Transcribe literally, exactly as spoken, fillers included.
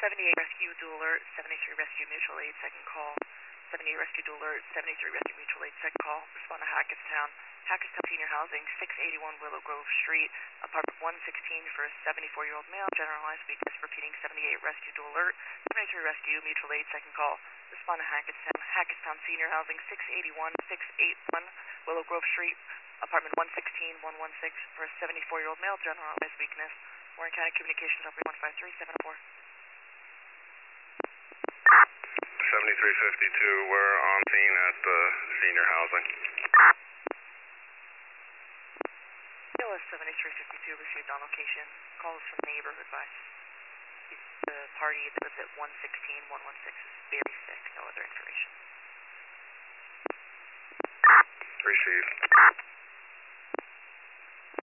seventy-eight Rescue Dual Alert, seventy-three Rescue Mutual Aid, second call. seventy-eight Rescue Dual Alert, seventy-three Rescue Mutual Aid, second call. Respond to Hackettstown. Hackettstown Senior Housing, six eighty-one Willow Grove Street, apartment one sixteen for a seventy-four-year-old male, generalized weakness, repeating seventy-eight Rescue Dual Alert, seventy-three Rescue Mutual Aid, second call. Respond to Hackettstown. Hackettstown Senior Housing, six eighty-one, six eighty-one Willow Grove Street, apartment one sixteen, one sixteen for a seventy-four-year-old male, generalized weakness. Warren County Communications, operator one five three seven four. seventy-three fifty-two, we're on scene at the senior housing. P L S seventy-three fifty-two received on location. Call is from neighborhood by the party that lives at one sixteen, one sixteen is very sick. No other information. Received.